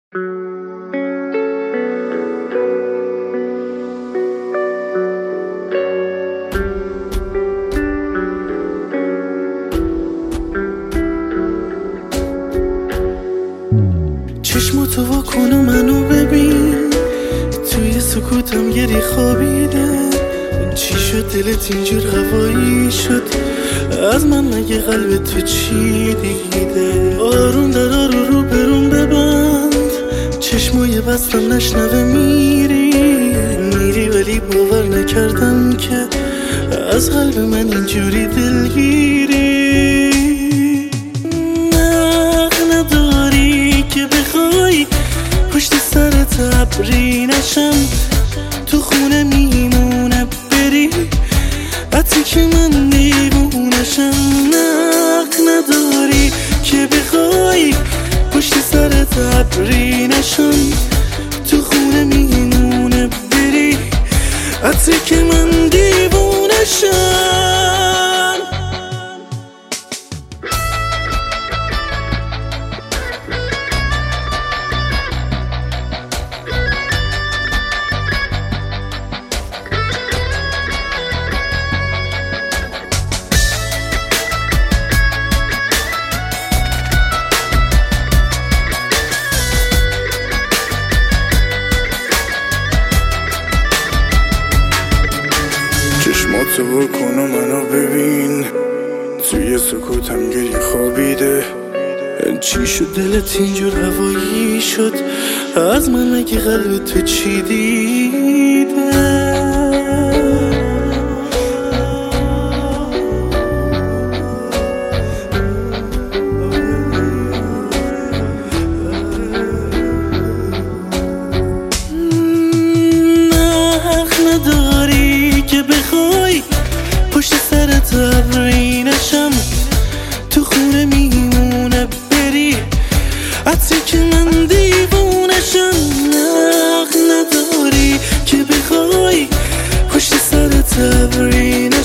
چشماتو واکن و منو ببین، توی سکوتم گری خوابیده. چی شد دلت اینجور هوایی شد؟ از من مگه قلب تو چی دیده؟ آروم در رو برون ببند، چشمای بستم نشنوه. میری ولی باور نکردم که از قلب من اینجوری دلگیری. نداری که بخوای پشت سرت ابری نشم، تو خونه میمونه بری حتی که من دیوونشم. نداری که بخوای پشت سرت ابری نشم، تو خونه میمونه بری حتی که من دیوونشم. چشماتو بکن و منو ببین، توی سکوتم گری خوابیده. چی شد دلت اینجور هوایی شد؟ از من مگه قلب تو چی دیده؟ پشت سرت ابری نشم، تو خونه میمونه بری حتی که من دیوونشم. نداری که بخوای پشت سرت ابری